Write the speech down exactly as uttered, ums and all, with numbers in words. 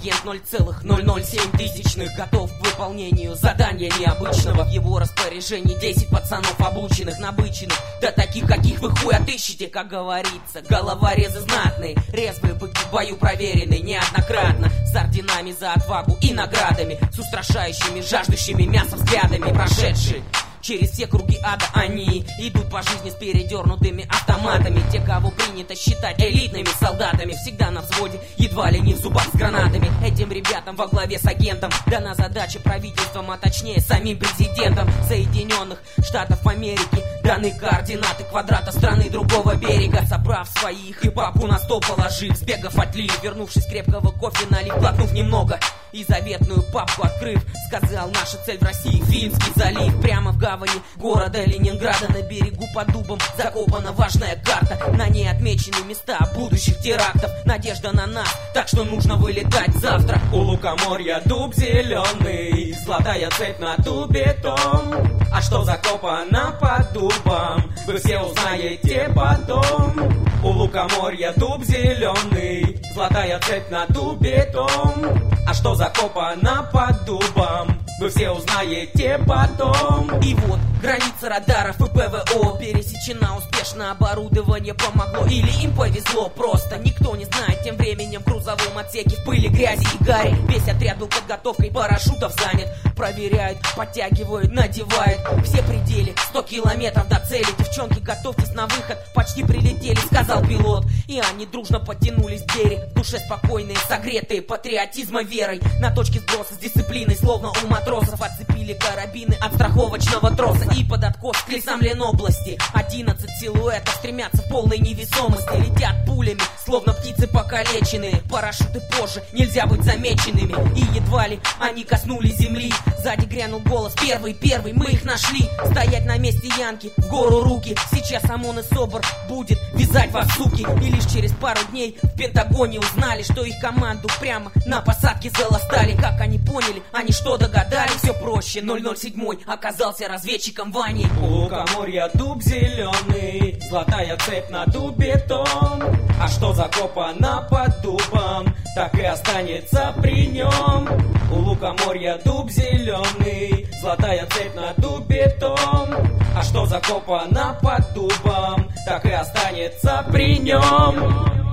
Агент ноль целых ноль ноль семь тысячных готов к выполнению задания необычного. В его распоряжении десять пацанов обученных, набыченных, да таких, каких вы хуй отыщете, как говорится. Головорезы знатные, резвые быки в бою проверенные неоднократно, с орденами за отвагу и наградами, с устрашающими, жаждущими мяса взглядами, прошедшие через все круги ада. Они идут по жизни с передернутыми автоматами. Те, кого принято считать элитными солдатами, всегда на взводе, едва ли не в зубах с гранатами. Этим ребятам во главе с агентом дана задача правительством, а точнее самим президентом Соединенных Штатов Америки. Даны координаты квадрата страны другого берега. Собрав своих и папку на стол положив, сбегав отлив, вернувшись крепкого кофе налив, глотнув немного и заветную папку открыв, сказал: наша цель в России — Финский залив. Прямо в гавани города Ленинграда, на берегу под дубом закопана важная карта. На ней отмечены места будущих терактов. Надежда на нас, так что нужно вылетать завтра. У лукоморья дуб зеленый, золотая цепь на дубе том. А что закопано под дубом, вы все узнаете потом. У лукоморья дуб зеленый, золотая цепь на дубе том. А что закопано под дубом, вы все узнаете потом. И вот граница радаров и ПВО пересечена успешно, оборудование помогло или им повезло просто. Никто не знает, тем временем в грузовом отсеке в пыли, грязи и гаре весь отряд был подготовкой парашютов занят. Проверяют, подтягивают, надевают все пределы, сто километров до цели. Девчонки, готовьтесь на выход, почти прилетели, сказал пилот. И они дружно подтянулись к двери, в душе спокойные, согретые патриотизма верой. На точке сброса с дисциплиной, словно у матросов, отцепили карабины от страховочного троса и под откос к лесам Ленобласти. Одиннадцать силуэтов стремятся в полной невесомости, летят пулями, словно птицы покалеченные. Парашюты позже, нельзя быть замеченными. И едва ли они коснулись земли, сзади грянул голос: первый, первый, мы их нашли. Стоять на месте янки, в гору руки, сейчас ОМОН и СОБР будет вязать вас, суки. И лишь через пару дней в Пентагоне узнали, что их команду прямо на посадке заластали. Как они поняли, они что, догадались? Все проще, ноль ноль семь оказался разведчиком Ваней. У лукоморья дуб зеленый, золотая цепь на дубе том. А что закопано под дубом, так и останется при нем. У лукоморья дуб зеленый, золотая цепь на дубе том. А что закопано под дубом, так и останется при нем.